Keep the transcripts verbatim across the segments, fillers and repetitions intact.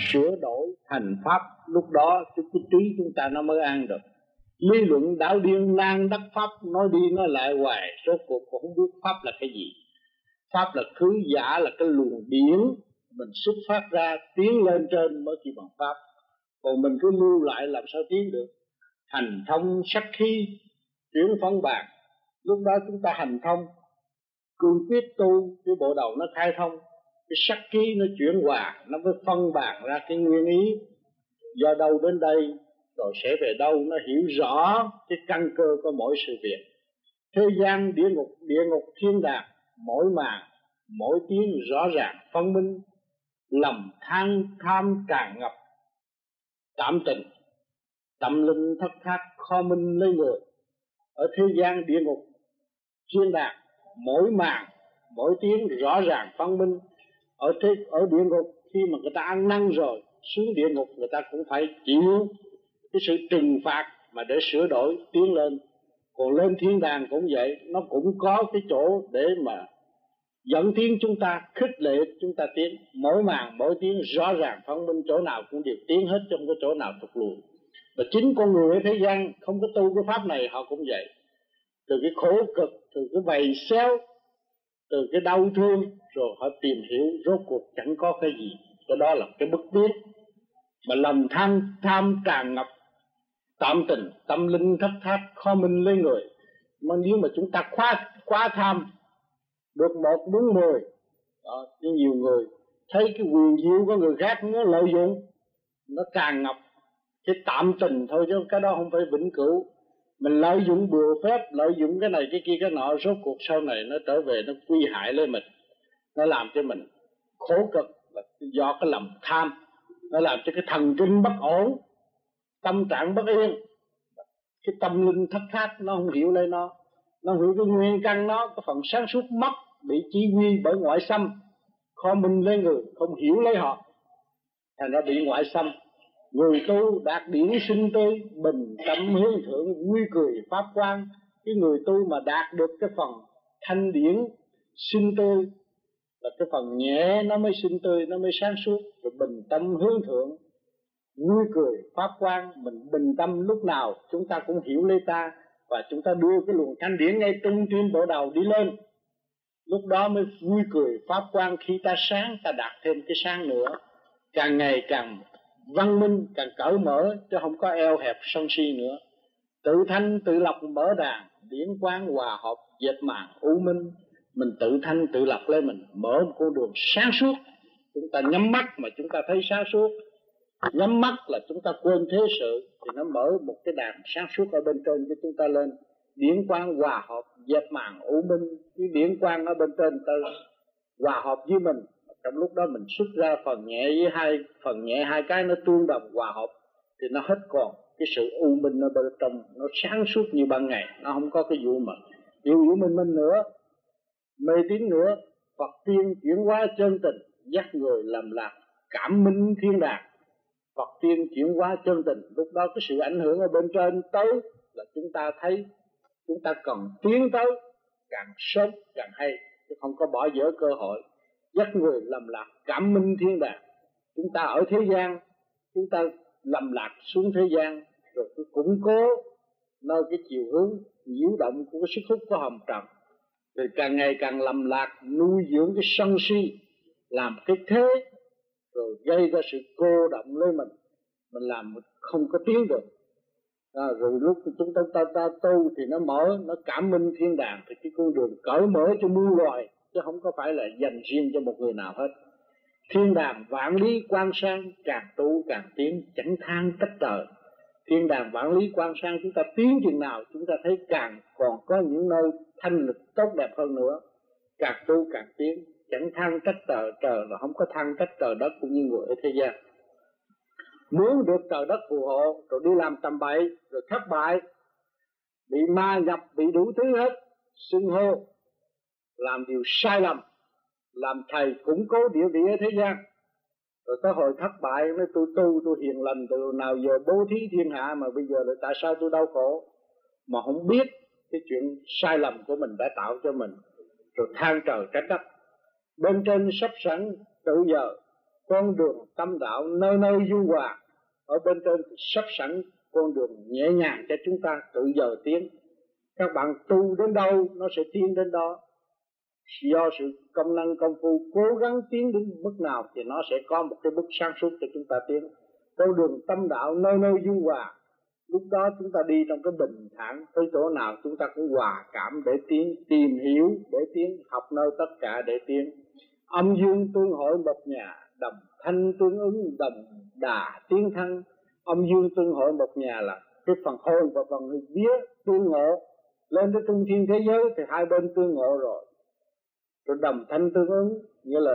sửa đổi thành pháp, lúc đó cái trí chúng ta nó mới an được. Lý luận đạo điên nan đắc pháp, nói đi nói lại hoài, rốt cuộc cũng không biết pháp là cái gì. Pháp là thứ giả, là cái luồng điển mình xuất phát ra tiến lên trên mới chỉ bằng pháp. Còn mình cứ lưu lại làm sao tiến được. Hành thông sắc khí chuyển phân bản, lúc đó chúng ta hành thông cương quyết tu, cái bộ đầu nó khai thông, cái sắc khí nó chuyển hòa, nó mới phân bản ra cái nguyên ý. Do đâu đến đây rồi sẽ về đâu, nó hiểu rõ cái căn cơ của mỗi sự việc. Thế gian địa ngục, địa ngục thiên đàng, mỗi màn mỗi tiếng rõ ràng phân minh. Lầm than tham tràn ngập, cảm tình tâm linh thất thát khó minh lấy người. Ở thế gian địa ngục thiên đàng, mỗi màn mỗi tiếng rõ ràng phân minh. Ở thế ở địa ngục, khi mà người ta ăn năn rồi xuống địa ngục, người ta cũng phải chịu cái sự trừng phạt mà để sửa đổi tiến lên. Còn lên thiên đàng cũng vậy, nó cũng có cái chỗ để mà dẫn tiến chúng ta, khích lệ chúng ta tiến. Mỗi màn mỗi tiếng rõ ràng phân minh, chỗ nào cũng đều tiến hết, trong cái chỗ nào thụt lùi. Và chính con người ở thế gian không có tu cái pháp này, họ cũng vậy. Từ cái khổ cực, từ cái vầy xéo, từ cái đau thương, rồi họ tìm hiểu rốt cuộc chẳng có cái gì. Cái đó là cái bất biết. Mà lòng tham tham tràn ngập, tạm tình tâm linh thất thát khó minh lấy người. Mà nếu mà chúng ta quá quá tham, được một đúng mười đó, nhưng nhiều người thấy cái quyền diệu của người khác nó lợi dụng, nó tràn ngập cái tạm tình thôi, chứ cái đó không phải vĩnh cửu. Mình lợi dụng bừa phép, lợi dụng cái này cái kia cái nọ, rốt cuộc sau này nó trở về nó quy hại lên mình, nó làm cho mình khổ cực, là do cái lòng tham. Nó làm cho cái thần kinh bất ổn, tâm trạng bất yên, cái tâm linh thất thát, nó không hiểu lấy nó, nó hiểu cái nguyên căn nó, cái phần sáng suốt mất, bị chỉ huy bởi ngoại xâm, khó minh lấy người, không hiểu lấy họ, thành ra bị ngoại xâm. Người tu đạt điển sinh tươi, bình tâm hướng thượng, vui cười pháp quang. Cái người tu mà đạt được cái phần thanh điển sinh tươi, là cái phần nhẹ nó mới sinh tươi, nó mới sáng suốt. Rồi bình tâm hướng thượng, vui cười pháp quang. Mình bình tâm lúc nào chúng ta cũng hiểu lấy ta, và chúng ta đưa cái luồng thanh điển ngay trung tim bộ đầu đi lên. Lúc đó mới vui cười pháp quang. Khi ta sáng, ta đạt thêm cái sáng nữa, càng ngày càng văn minh, càng cởi mở, chứ không có eo hẹp sân si nữa. Tự thanh tự lập mở đàn, điển quang hòa hợp dệt màn u minh. Mình tự thanh tự lập lên mình, mở một con đường sáng suốt. Chúng ta nhắm mắt mà chúng ta thấy sáng suốt, nhắm mắt là chúng ta quên thế sự, thì nó mở một cái đàn sáng suốt ở bên trên cho chúng ta lên. Điển quang hòa hợp dệt màn u minh. Cái điển quang ở bên trên ta hòa hợp với mình, trong lúc đó mình xuất ra phần nhẹ với hai phần nhẹ, hai cái nó tương đồng hòa hợp thì nó hết còn cái sự u minh ở bên trong, nó sáng suốt như ban ngày, nó không có cái vụ mà nhiều vụ minh minh nữa, mê tín nữa. Phật tiên chuyển hóa chân tình, dắt người làm lạc cảm minh thiên đàng. Phật tiên chuyển hóa chân tình, lúc đó cái sự ảnh hưởng ở bên trên tới là chúng ta thấy chúng ta cần tiến tới càng sớm càng hay, chứ không có bỏ dở cơ hội. Dắt người lầm lạc cảm minh thiên đàng. Chúng ta ở thế gian, chúng ta lầm lạc xuống thế gian, rồi cứ củng cố nơi cái chiều hướng nhiễu động của cái sức hút của hồng trần, rồi càng ngày càng lầm lạc, nuôi dưỡng cái sân si, làm cái thế, rồi gây ra sự cô động lên mình, mình làm không có tiến được. À, rồi lúc chúng ta, ta, ta tu thì nó mở, nó cảm minh thiên đàng, thì cái con đường cởi mở cho muôn loài, chứ không có phải là dành riêng cho một người nào hết. Thiên đàng vạn lý quang sang, càng tu càng tiến, chẳng than trách trời. Thiên đàng vạn lý quang sang, chúng ta tiến chừng nào chúng ta thấy càng còn có những nơi thanh lịch tốt đẹp hơn nữa. Càng tu càng tiến, chẳng than trách trời, trời là không có than trách trời đất cũng như người ở thế gian. Muốn được trời đất phù hộ, rồi đi làm tầm bậy, rồi thất bại, bị ma nhập, bị đủ thứ hết, xưng hô, làm điều sai lầm, làm thầy củng cố địa vị ở thế gian. Rồi tới hồi thất bại, nói tôi tu, tôi hiền lành, từ nào giờ bố thí thiên hạ, mà bây giờ là tại sao tôi đau khổ, mà không biết cái chuyện sai lầm của mình đã tạo cho mình, rồi than trời trách đất. Bên trên sắp sẵn tự giờ, con đường tâm đạo nơi nơi du hòa. Ở bên trên thì sắp sẵn con đường nhẹ nhàng cho chúng ta tự giờ tiến. Các bạn tu đến đâu nó sẽ tiến đến đó. Do sự công năng công phu cố gắng tiến đến mức nào thì nó sẽ có một cái bước sáng suốt cho chúng ta tiến. Con đường tâm đạo nơi nơi du hòa. Lúc đó chúng ta đi trong cái bình thản, tới chỗ nào chúng ta cũng hòa cảm để tiến, tìm hiểu để tiến, học nơi tất cả để tiến. Âm dương tương hội một nhà, đồng thanh tương ứng, đồng đà tiến thăng. Âm dương tương hội một nhà là cái phần hồn và phần vía tương ngộ. Lên tới trung thiên thế giới thì hai bên tương ngộ rồi. Rồi đồng thanh tương ứng, nghĩa là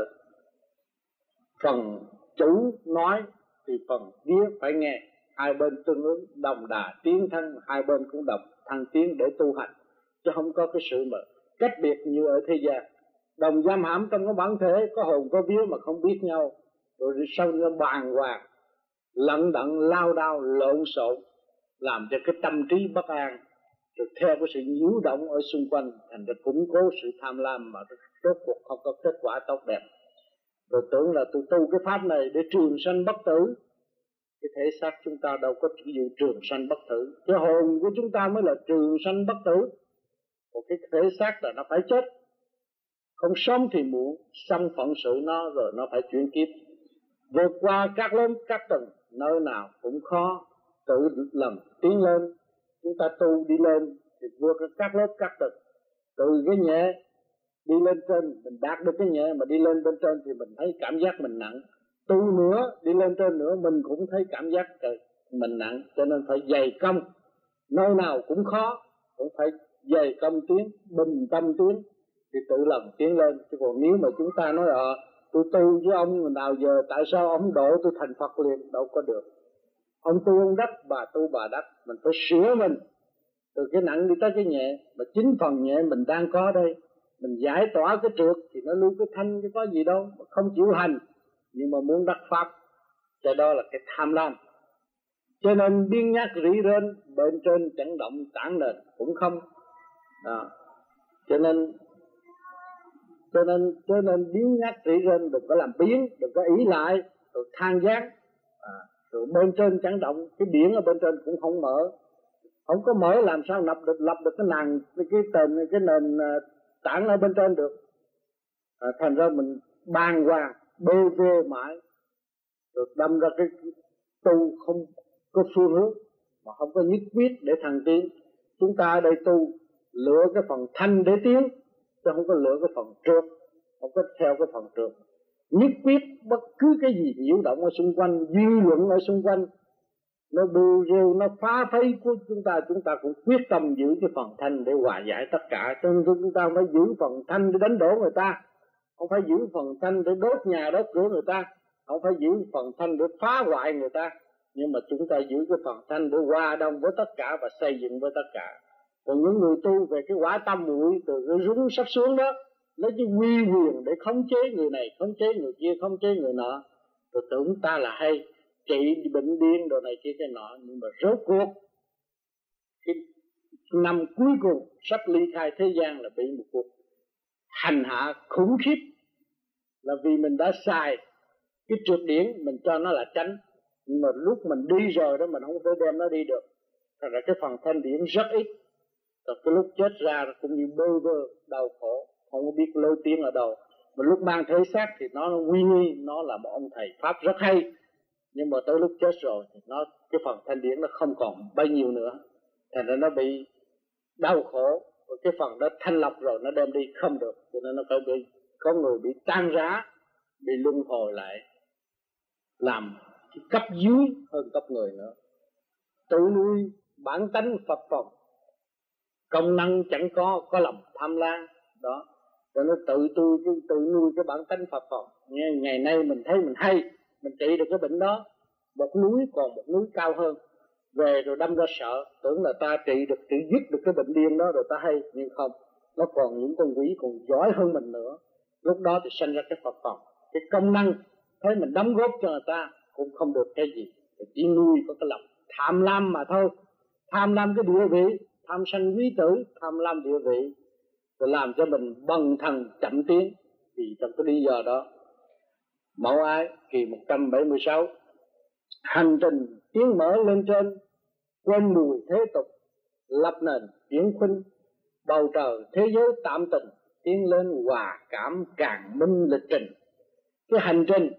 phần chủ nói thì phần vía phải nghe. Hai bên tương ứng, đồng đà tiến thân, hai bên cũng đồng thăng tiến để tu hành. Chứ không có cái sự mà cách biệt như ở thế gian. Đồng giam hãm trong cái bản thể, có hồn có vía mà không biết nhau. Rồi sau nó bàn hoàng, lận đận, lao đao, lộn xộn, làm cho cái tâm trí bất an. Rồi theo cái sự nhiễu động ở xung quanh, thành ra củng cố sự tham lam mà rốt cuộc không có kết quả tốt đẹp. Rồi tưởng là tôi tu cái pháp này để trường sanh bất tử. Cái thể xác chúng ta đâu có chỉ dụ trường sanh bất tử. Cái hồn của chúng ta mới là trường sanh bất tử. Còn cái thể xác là nó phải chết. Không sớm thì muộn, xong phận sự nó rồi nó phải chuyển kiếp. Vượt qua các lớp các tầng, nơi nào cũng khó, tự lần tiến lên. Chúng ta tu đi lên thì vượt qua các lớp các tầng. Từ cái nhẹ đi lên trên, mình đạt được cái nhẹ mà đi lên bên trên thì mình thấy cảm giác mình nặng. Tu nữa, đi lên trên nữa mình cũng thấy cảm giác mình nặng. Cho nên phải dày công, nơi nào cũng khó, cũng phải dày công tiến, bình tâm tiến thì tự lần tiến lên. Chứ còn nếu mà chúng ta nói ờ tôi tu với ông nào giờ tại sao ông độ tôi thành Phật liền, đâu có được. Ông tu ông đắc, bà tu bà đắc. Mình phải sửa mình từ cái nặng đi tới cái nhẹ. Mà chính phần nhẹ mình đang có đây, mình giải tỏa cái trượt thì nó lưu cái thanh, chứ có gì đâu. Mà không chịu hành nhưng mà muốn đắc pháp, cho đó là cái tham lam. Cho nên biên nhát rỉ rên, bên trên chẳng động tảng nền cũng không đó. Cho nên Cho nên cho nên biến nhát rỉ rên, đừng có làm biến, đừng có ý lại rồi than gián à, rồi bên trên chẳng động, cái biển ở bên trên cũng không mở, không có mở làm sao lập được lập được cái nàng cái tên cái nền tảng ở bên trên được. À, thành ra mình bàng hoàng bơ vơ mãi, rồi đâm ra cái tu không có phương hướng mà không có nhất quyết để thăng tiến. Chúng ta ở đây tu lựa cái phần thanh để tiến, chứ không có lựa cái phần trượt, không có theo cái phần trượt. Nhất quyết bất cứ cái gì nhiễu động ở xung quanh, dư luận ở xung quanh, nó bưu rêu, nó phá phấy của chúng ta, chúng ta cũng quyết tâm giữ cái phần thanh để hòa giải tất cả. Cho nên chúng ta phải giữ phần thanh để đánh đổ người ta, không phải giữ phần thanh để đốt nhà đốt cửa người ta, không phải giữ phần thanh để phá hoại người ta, nhưng mà chúng ta giữ cái phần thanh để hòa đồng với tất cả và xây dựng với tất cả. Còn những người tu về cái quả tâm muội từ cái rúng sắp xuống đó, lấy cái uy quyền để khống chế người này, khống chế người kia, khống chế người nọ, rồi tưởng ta là hay trị bệnh điên đồ này kia cái nọ. Nhưng mà rốt cuộc cái năm cuối cùng sắp ly khai thế gian là bị một cuộc hành hạ khủng khiếp, là vì mình đã xài cái trượt điển, mình cho nó là tránh, nhưng mà lúc mình đi rồi đó mình không thể đem nó đi được. Thật ra cái phần thanh điển rất ít, rồi cái lúc chết ra cũng như bơ vơ đau khổ, không có biết lối tiến ở đâu. Mà lúc mang thể xác thì nó uy nghi, nó là một ông thầy pháp rất hay, nhưng mà tới lúc chết rồi thì nó cái phần thanh điển nó không còn bao nhiêu nữa, thành ra nó bị đau khổ. Rồi cái phần đó thanh lọc rồi nó đem đi không được, cho nên nó phải bị có người bị tan rã, bị luân hồi lại làm cái cấp dưới hơn cấp người nữa. Tự nuôi bản tánh Phật phòng, công năng chẳng có, có lòng tham lam đó, cho nên tự tôi tự nuôi cái bản tánh Phật phòng. Ngày nay mình thấy mình hay, mình trị được cái bệnh đó, một núi còn một núi cao hơn, về rồi đâm ra sợ, tưởng là ta trị được, trị dứt được cái bệnh điên đó rồi ta hay, nhưng không, nó còn những con quỷ còn giỏi hơn mình nữa. Lúc đó thì sinh ra cái Phật phòng, cái công năng thấy mình đóng góp cho người ta cũng không được cái gì, chỉ nuôi có cái lòng tham lam mà thôi. Tham lam cái địa vị, tham sanh quý tử, tham lam địa vị, rồi làm cho mình bần thần chậm tiến. Vì trong cái lý do đó Mẫu Ái kỳ một trăm bảy mươi sáu. Hành trình tiến mở lên trên, quên mùi thế tục, lập nền chuyển khuynh, bầu trời thế giới tạm tình, tiến lên hòa cảm càng minh lịch trình. Cái hành trình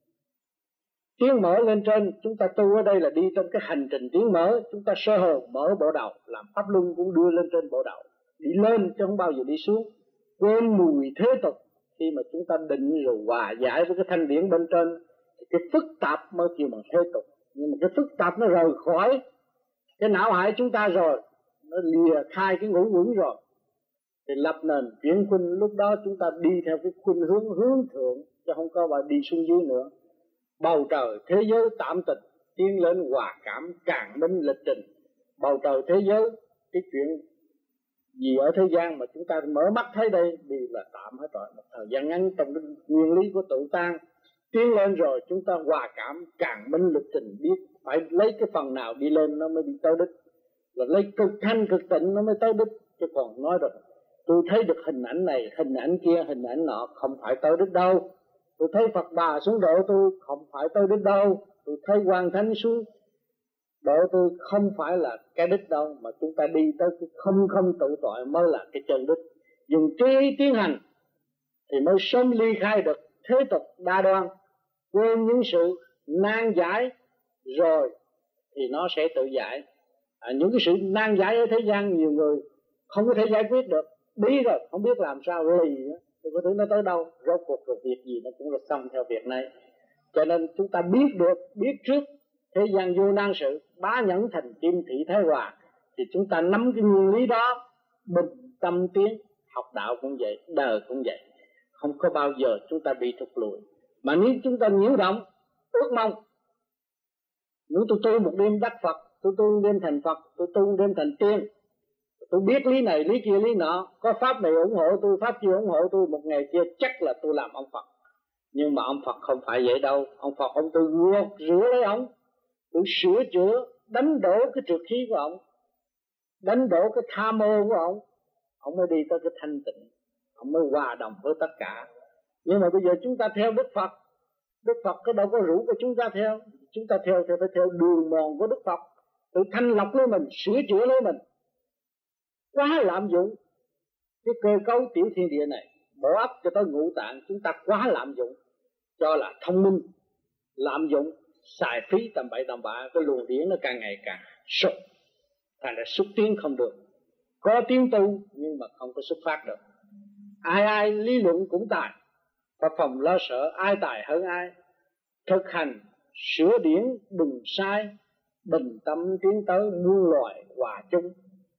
tiến mở lên trên, chúng ta tu ở đây là đi trong cái hành trình tiến mở. Chúng ta sơ hồn mở bộ đầu, làm pháp luân cũng đưa lên trên bộ đầu, đi lên chứ không bao giờ đi xuống. Quên mùi thế tục, khi mà chúng ta định rồi hòa giải với cái thanh điển bên trên thì cái phức tạp mới kêu bằng thế tục. Nhưng mà cái phức tạp nó rời khỏi cái não hải chúng ta rồi, nó lìa khai cái ngũ quẩn rồi, thì lập nền chuyển khuynh. Lúc đó chúng ta đi theo cái khuynh hướng hướng thượng, chứ không có mà đi xuống dưới nữa. Bầu trời thế giới tạm tình, tiến lên hòa cảm càng minh lịch trình. Bầu trời thế giới, cái chuyện gì ở thế gian mà chúng ta mở mắt thấy đây đều là tạm hết rồi, một thời gian ngắn trong cái nguyên lý của tự tan. Tiến lên rồi chúng ta hòa cảm càng minh lịch trình, biết phải lấy cái phần nào đi lên nó mới đi tới đích, là lấy cực thanh cực tịnh nó mới tới đích. Chứ còn nói rồi tôi thấy được hình ảnh này, hình ảnh kia, hình ảnh nọ, không phải tới đích đâu. Tôi thấy Phật Bà xuống độ tôi, không phải tới đích đâu. Tôi thấy Quan Thánh xuống độ tôi, không phải là cái đích đâu. Mà chúng ta đi tới cái không không tự tội mới là cái chân đích. Dùng trí tiến hành thì mới sớm ly khai được thế tục đa đoan, quên những sự nan giải rồi thì nó sẽ tự giải. À, những cái sự nan giải ở thế gian nhiều người không có thể giải quyết được, bí rồi không biết làm sao lì nữa, tôi có tưởng nó tới đâu, rốt cuộc rồi việc gì nó cũng là xong theo việc này. Cho nên chúng ta biết được, biết trước thế gian vô nan sự, bá nhẫn thành kim thị thái hòa, thì chúng ta nắm cái nguyên lý đó, bình tâm tiến. Học đạo cũng vậy, đời cũng vậy, không có bao giờ chúng ta bị thụt lùi. Mà nếu chúng ta nhiễu động, ước mong nếu tôi tu một đêm đắc Phật, tôi tu một đêm thành Phật, tôi tu một đêm thành tiên, tôi biết lý này, lý kia, lý nọ, có pháp này ủng hộ tôi, pháp kia ủng hộ tôi, một ngày kia chắc là tôi làm ông Phật. Nhưng mà ông Phật không phải vậy đâu. Ông Phật ông tôi ngược rửa lấy ông, tôi sửa chữa, đánh đổ cái trượt khí của ông, đánh đổ cái tham mô của ông, ông mới đi tới cái thanh tịnh, ông mới hòa đồng với tất cả. Nhưng mà bây giờ chúng ta theo Đức Phật, Đức Phật cái đâu có rủ của chúng ta theo. Chúng ta theo theo phải theo đường mòn của Đức Phật, tự thanh lọc lấy mình, sửa chữa lấy mình. Quá lạm dụng cái cơ cấu tiểu thiên địa này, bỏ ấp cho tới ngũ tạng, chúng ta quá lạm dụng cho là thông minh, lạm dụng xài phí tầm bậy tầm bạ, cái luồng điển nó càng ngày càng sụt, thành ra xúc tiến không được. Có tiến tu nhưng mà không có xuất phát được. Ai ai lý luận cũng tài, và phòng lo sợ ai tài hơn ai. Thực hành sửa điển đừng sai, bình tâm tiến tới muôn loài hòa chung.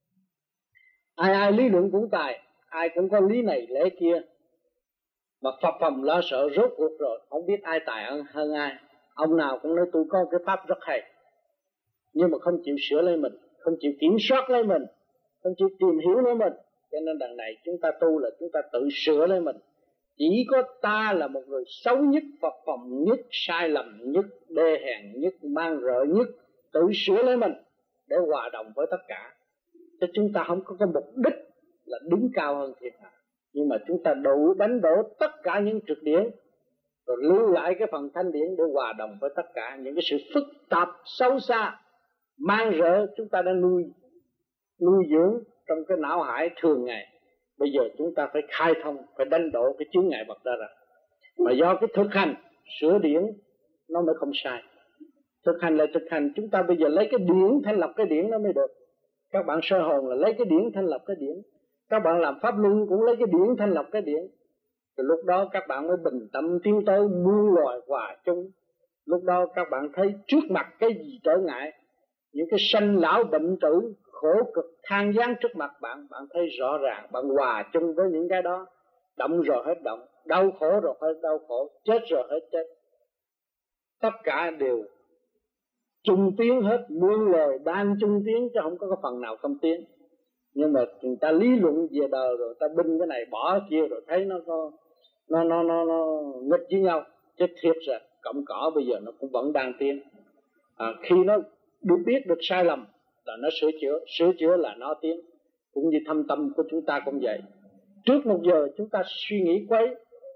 Ai ai lý luận cũng tài, ai cũng có lý này lẽ kia, mà phập phòng lo sợ rốt cuộc rồi không biết ai tài hơn, hơn ai. Ông nào cũng nói tôi có cái pháp rất hay, nhưng mà không chịu sửa lấy mình, không chịu kiểm soát lấy mình, không chịu tìm hiểu lấy mình. Cho nên đằng này chúng ta tu là chúng ta tự sửa lấy mình. Chỉ có ta là một người xấu nhất, phập phòng nhất, sai lầm nhất, đê hèn nhất, mang rợ nhất, tự sửa lấy mình để hòa đồng với tất cả. Cho chúng ta không có cái mục đích là đứng cao hơn thiên hạ, nhưng mà chúng ta đủ đánh đổ tất cả những trượt điển, rồi lưu lại cái phần thanh điển để hòa đồng với tất cả. Những cái sự phức tạp xấu xa mang rợ chúng ta đã nuôi nuôi dưỡng trong cái não hải thường ngày. Bây giờ chúng ta phải khai thông, phải đánh đổ cái chướng ngại vật đó ra. Mà do cái thực hành sửa điển nó mới không sai. Thực hành là thực hành, chúng ta bây giờ lấy cái điển thanh lập cái điển nó mới được. Các bạn sơ hồn là lấy cái điển thanh lập cái điển, các bạn làm pháp luân cũng lấy cái điển thanh lập cái điển. Rồi lúc đó các bạn mới bình tâm tiến tới muôn loài hòa chung. Lúc đó các bạn thấy trước mặt cái gì trở ngại, những cái sanh lão bệnh tử khổ cực than gián trước mặt bạn, bạn thấy rõ ràng, bạn hòa chung với những cái đó. Động rồi hết động, đau khổ rồi hết đau khổ, chết rồi hết chết. Tất cả đều chung tiến hết, muôn loài đang chung tiến chứ không có cái phần nào không tiến. Nhưng mà người ta lý luận về đời rồi ta binh cái này bỏ kia rồi thấy nó có nó nó nó, nó nghịch với nhau, chứ thiệt ra cộng cỏ bây giờ nó cũng vẫn đang tiến. À, khi nó được biết được sai lầm là nó sửa chữa, sửa chữa là nó tiến. Cũng như thâm tâm của chúng ta cũng vậy. Trước một giờ chúng ta suy nghĩ quấy,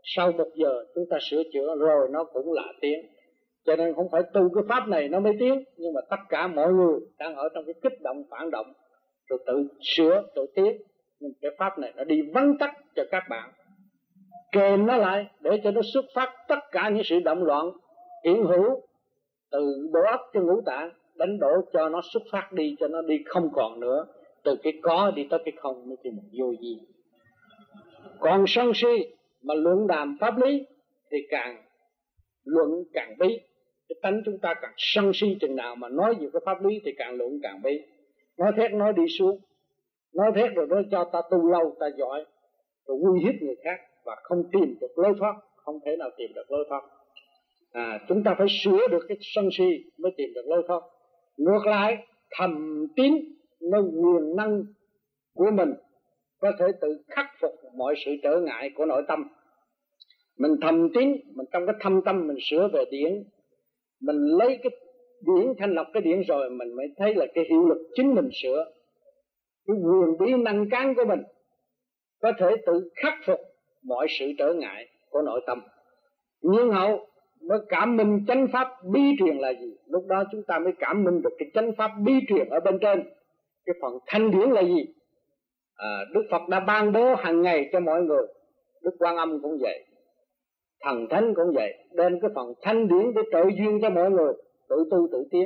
sau một giờ chúng ta sửa chữa rồi nó cũng là tiến. Cho nên không phải tu cái pháp này nó mới tiến, nhưng mà tất cả mọi người đang ở trong cái kích động phản động, rồi tự sửa tự tiến. Nhưng cái pháp này nó đi vắn tắt cho các bạn, kèm nó lại để cho nó xuất phát tất cả những sự động loạn hiện hữu từ bộ óc cho ngũ tạng, đánh đổ cho nó xuất phát đi, cho nó đi không còn nữa, từ cái có đi tới cái không mới chỉ một vô gì. Còn sân si mà luận đàm pháp lý thì càng luận càng bí. Cái tánh chúng ta càng sân si chừng nào mà nói về cái pháp lý thì càng luận càng bí. Nói thét nói đi xuống, nói thét rồi nói cho ta tu lâu ta giỏi, rồi uy hiếp người khác và không tìm được lối thoát, không thể nào tìm được lối thoát. À, chúng ta phải sửa được cái sân si mới tìm được lối thoát. Ngược lại, thầm tín nó quyền năng của mình có thể tự khắc phục mọi sự trở ngại của nội tâm. Mình thầm tín, mình trong cái thâm tâm mình sửa về điển, mình lấy cái điển thanh lọc cái điển rồi mình mới thấy là cái hiệu lực chính mình sửa. Cái quyền bí năng cán của mình có thể tự khắc phục mọi sự trở ngại của nội tâm. Nhưng hậu mới cảm minh chánh pháp bí truyền là gì? Lúc đó chúng ta mới cảm minh được cái chánh pháp bí truyền ở bên trên. Cái phần thanh điển là gì? À, Đức Phật đã ban bố hàng ngày cho mọi người. Đức Quan Âm cũng vậy, Thần Thánh cũng vậy, đem cái phần thanh điển để trợ duyên cho mọi người tự tu tự tiến.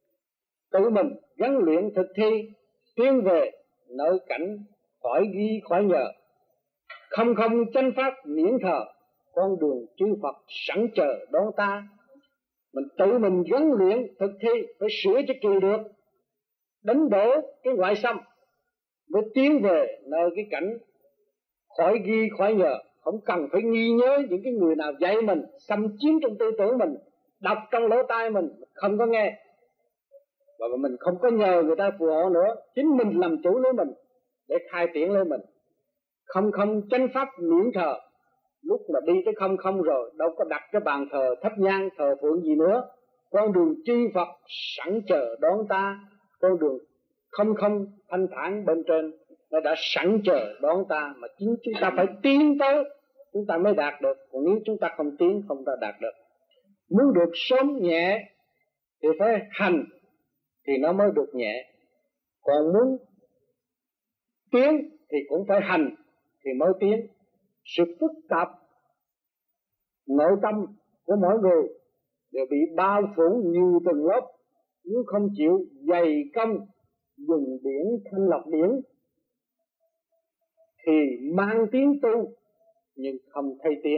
Tự mình gắn luyện thực thi, tiến về nơi cảnh khỏi ghi khỏi nhờ. Không không chánh pháp miễn thờ, con đường chư Phật sẵn chờ đón ta. Mình tự mình gắn luyện thực thi, phải sửa cho kỳ được, đánh đổ cái ngoại xâm mới tiến về nơi cái cảnh khỏi ghi khỏi nhờ. Không cần phải nghi nhớ những cái người nào dạy mình, xâm chiếm trong tư tưởng mình, đọc trong lỗ tai mình, không có nghe, và mình không có nhờ người ta phù hộ nữa. Chính mình làm chủ lấy mình để khai triển lấy mình. Không không chánh pháp miễn thờ. Lúc mà đi tới không không rồi, đâu có đặt cái bàn thờ thắp nhang thờ phượng gì nữa. Con đường chư Phật sẵn chờ đón ta. Con đường không không thanh thản bên trên nó đã sẵn chờ đón ta, mà chính chúng ta phải tiến tới chúng ta mới đạt được. Còn nếu chúng ta không tiến không ta đạt được. Muốn được sớm nhẹ thì phải hành thì nó mới được nhẹ. Còn muốn tiến thì cũng phải hành thì mới tiến. Sự phức tạp nội tâm của mỗi người đều bị bao phủ nhiều tầng lớp. Nếu không chịu dày công dùng điển thanh lọc điển thì mang tiếng tu nhưng không thay tiến.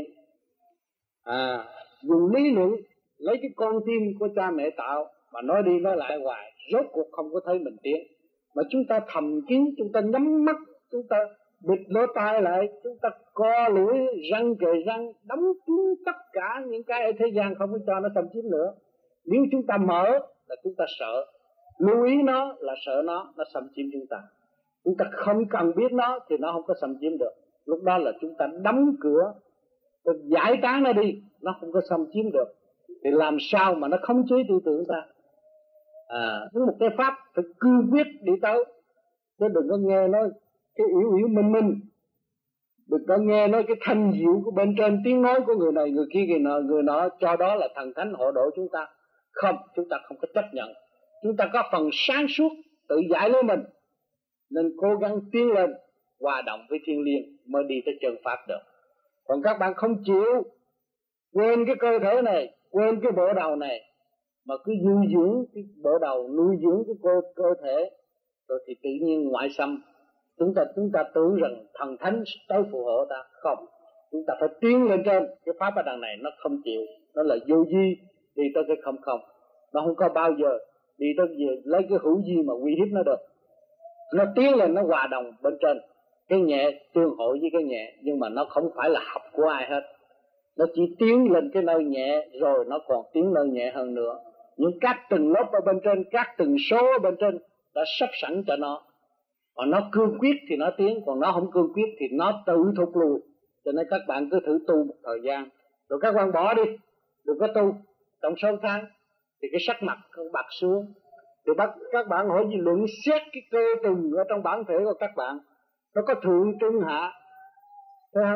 À, dùng lý luận lấy cái con tim của cha mẹ tạo mà nói đi nói lại hoài, rốt cuộc không có thấy mình tiến. Mà chúng ta thầm kín, chúng ta nhắm mắt, chúng ta bịt lỗ tai lại, chúng ta co lưỡi răng kề răng, đóng kín tất cả những cái ở thế gian, không có cho nó xâm chiếm nữa. Nếu chúng ta mở là chúng ta sợ, lưu ý nó là sợ nó nó xâm chiếm chúng ta. Chúng ta không cần biết nó thì nó không có xâm chiếm được. Lúc đó là chúng ta đóng cửa, giải tán nó đi, nó không có xâm chiếm được. Thì làm sao mà nó khống chế tư tưởng ta? À, một cái pháp phải cương quyết đi tới, chứ đừng có nghe nói cái yếu yếu minh minh, đừng có nghe nói cái thanh diệu của bên trên, tiếng nói của người này người kia người nọ người nọ cho đó là thần thánh hộ độ chúng ta. Không, chúng ta không có chấp nhận. Chúng ta có phần sáng suốt tự giải lấy mình, nên cố gắng tiến lên hòa đồng với thiên liêng mới đi tới chân pháp được. Còn các bạn không chịu, quên cái cơ thể này, quên cái bộ đầu này, mà cứ nuôi dưỡng cái bộ đầu, nuôi dưỡng cái cơ, cơ thể, rồi thì tự nhiên ngoại xâm. Chúng ta chúng ta tưởng rằng thần thánh tới phù hộ ta. Không, chúng ta phải tiến lên trên. Cái pháp ở đằng này nó không chịu, nó là vô vi, đi tới cái không không. Nó không có bao giờ đi tới về lấy cái hữu vi mà uy hiếp nó được. Nó tiến lên, nó hòa đồng bên trên, cái nhẹ tương hội với cái nhẹ, nhưng mà nó không phải là học của ai hết. Nó chỉ tiến lên cái nơi nhẹ, rồi nó còn tiến nơi nhẹ hơn nữa. Những các từng lớp ở bên trên, các từng số ở bên trên đã sắp sẵn cho nó. Mà nó cương quyết thì nó tiến, còn nó không cương quyết thì nó tự thụt lùi. Cho nên các bạn cứ thử tu một thời gian, rồi các bạn bỏ đi, đừng có tu. Trong sáu tháng thì cái sắc mặt không bạc xuống. Thì bắt các bạn hỏi gì luận xét cái cơ từng ở trong bản thể của các bạn, nó có thượng trung hạ, thấy không?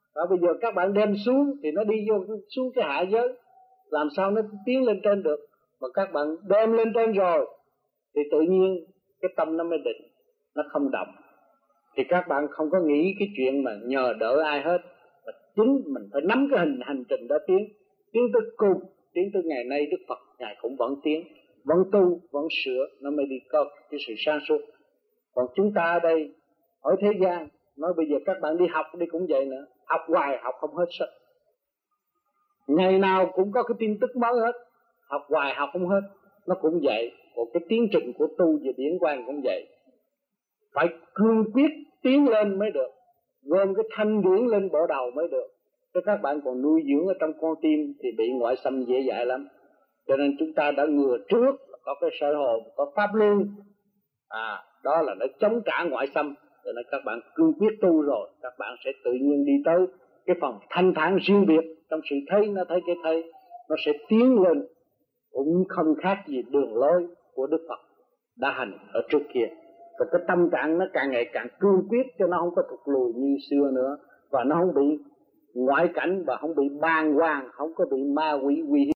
Và bây giờ các bạn đem xuống thì nó đi vô xuống cái hạ giới, làm sao nó tiến lên trên được. Mà các bạn đem lên trên rồi thì tự nhiên cái tâm nó mới định, nó không động. Thì các bạn không có nghĩ cái chuyện mà nhờ đỡ ai hết, mà chính mình phải nắm cái hình hành trình đó tiến, tiến tới cùng, tiến tới ngày nay Đức Phật Ngài cũng vẫn tiến, vẫn tu, vẫn sửa, nó mới đi có cái sự sáng suốt. Còn chúng ta ở đây, ở thế gian, nói bây giờ các bạn đi học đi cũng vậy nữa, học hoài học không hết sức. Ngày nào cũng có cái tin tức mới hết, học hoài học không hết, nó cũng vậy. Còn cái tiến trình của tu về điển quang cũng vậy, phải cương quyết tiến lên mới được, gom cái thanh điển lên bộ đầu mới được. Chứ các bạn còn nuôi dưỡng ở trong con tim thì bị ngoại xâm dễ dãi lắm. Cho nên chúng ta đã ngừa trước, có cái sở hồn, có pháp luân, à đó là nó chống trả ngoại xâm. Cho nên các bạn cương quyết tu rồi, các bạn sẽ tự nhiên đi tới cái phòng thanh thản riêng biệt. Trong sự thấy nó thấy cái thấy, nó sẽ tiến lên, cũng không khác gì đường lối của Đức Phật đã hành ở trước kia. Và cái tâm trạng nó càng ngày càng cương quyết, cho nó không có thụt lùi như xưa nữa, và nó không bị ngoại cảnh, và không bị bàng hoàng, không có bị ma quỷ uy hiếp.